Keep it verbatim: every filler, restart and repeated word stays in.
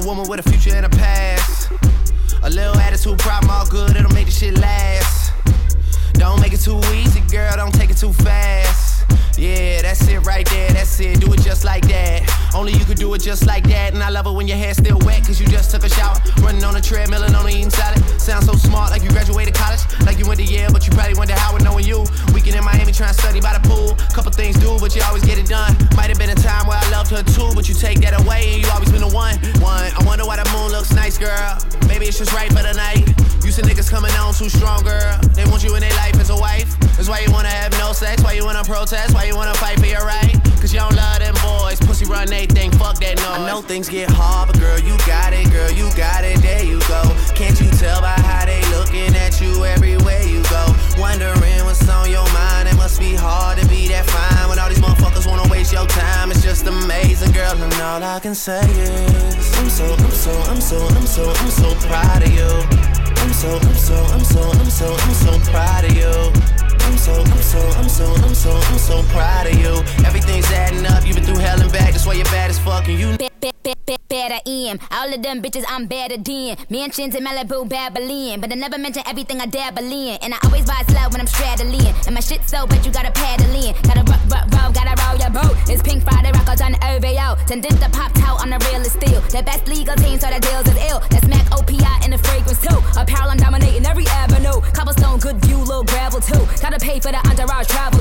woman with a future and a past. A little attitude problem, all good, it'll make the shit last. Don't make it too easy, girl, don't take it too fast. Yeah, that's it right there, that's it, do it just like that. Only you could do it just like that. And I love it when your hair's still wet, cause you just took a shower. Running on a treadmill and only eating salad. Sound so smart, like you graduated college. Like you went to Yale, but you probably went to Howard knowing you. Weekend in Miami trying to study by the pool. Couple things do, but you always get it done. Might have been a time where I loved her too, but you take that away and you always been the one. One, I wonder why the moon looks nice, girl. Maybe it's just right for the night. You see niggas coming on too strong, girl. They want you in their life as a wife. That's why you wanna have no sex, why you wanna protest, why you wanna fight for your right. Cause you don't love them boys, pussy run they think, fuck that noise. I know things get hard, but girl, you got it, girl, you got it, there you go. Can't you tell by how they looking at you everywhere you go? Wondering what's on your mind, it must be hard to be that fine when all these motherfuckers wanna waste your time. It's just amazing, girl, and all I can say is I'm so, I'm so, I'm so, I'm so, I'm so proud of you. I'm so, I'm so, I'm so, I'm so, I'm so proud of you. I'm so, I'm so, I'm so, I'm so, I'm so proud of you. Everything's adding up, you've been through hell and back, that's why you're bad as fuck and you better in. All of them bitches I'm better than. Mansions in Malibu, Babylon. But I never mention everything I dabble in. And I always vibe slow when I'm straddling. And my shit so but you gotta paddle in. Gotta rock, rock, roll, gotta roll your boat. It's Pink Friday, rock out on the O V O. Tended to pop out on the real steel. The best legal team, so the deals is ill. That's Mac O P I in the fragrance too. Apparel I'm dominating every avenue. Cobblestone, good view, little gravel too. Gotta pay for the entourage travel